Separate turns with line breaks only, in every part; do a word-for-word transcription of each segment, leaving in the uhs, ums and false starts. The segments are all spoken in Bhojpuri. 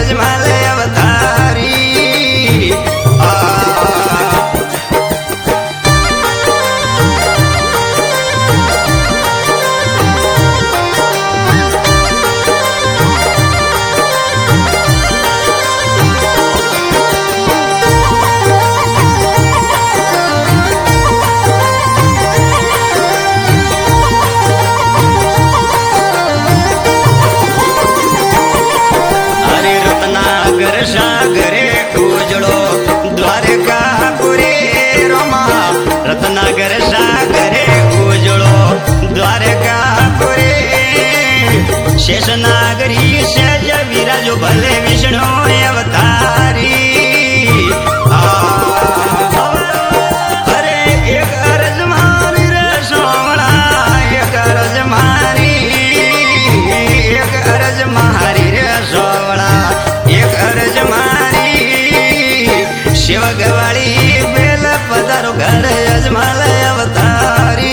अजमल अवतारी सागरे उजड़ो द्वारकापुरी रोमा रत्नागर सागरे उजड़ो द्वारकापुरी शेषनागरी सहज विराजो भले विष्णु अवतारी अरे एक अरज मारी रे सोमणा एक अरज मारी एक अरज मारी रे सोमणा एक अरज मारी शिव गवाड़ी बेल पधारो घर अजमल अवतारी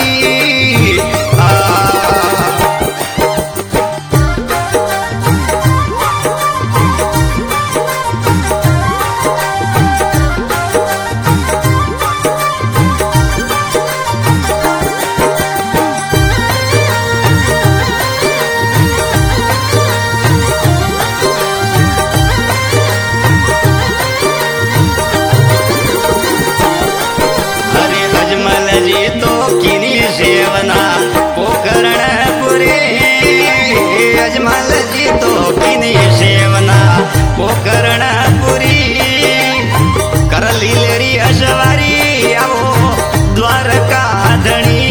जी तो किनी सेवना पोकरण पुरे अजमल जी तो किनी सेवना पोकरण पुरी कर लीलेरी अशवारी आओ द्वारका धनी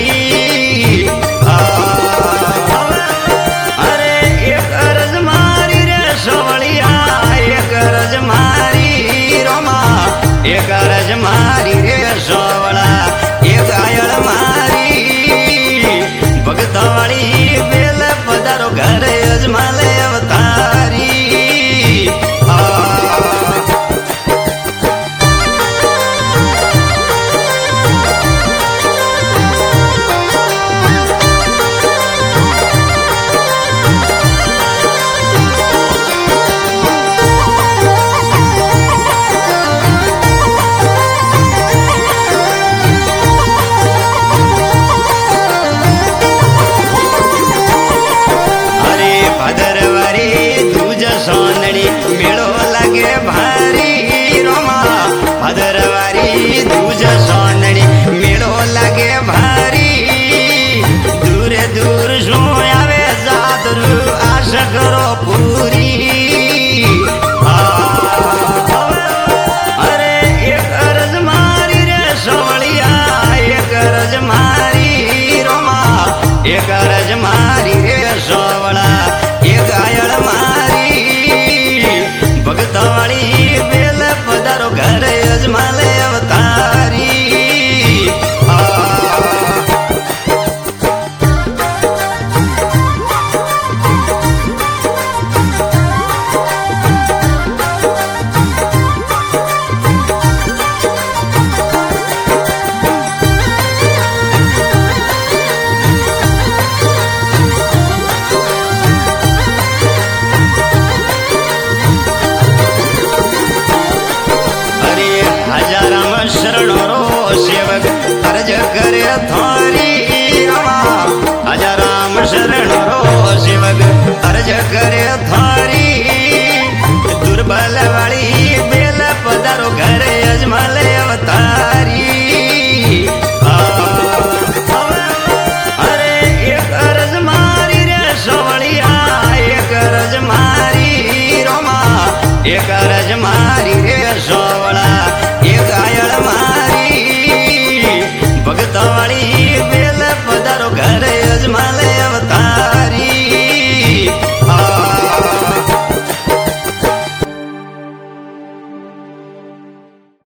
अरे एक अरज मारी रे सोवलिया एक अरज मारी रोमा एक अरज मारी रे सोवला एक आयल मारी भगतवाड़ी बेल पधारो घर अजमल अवतारी सोनड़ी मेड़ो लगे भारी रोमा भदरवारी दूज सोनड़ी मेड़ो लगे भारी दूर दूर सो आवे जादरू आश करो पूरी अरे एक अरज मारी रे सोवलिया एक अरज मारी रोमा एक अरज मारी रे सोवला एक आयल मारी भगतवाड़ी बेल पधारो घर अजमल अवतारी शरणो रो सेवक अर्ज करे थारी आजा राम शरण रो सेवक अर्ज करे थारी दुर्बल वाली बेल पधारो घर अजमल अवतारी अरे एक अरज मारी रे सोवलिया एक अरज मारी रोमा एक अरज मारी रे सोवला एक आयल मारी भगतवाड़ी बेल पधारो घर अजमल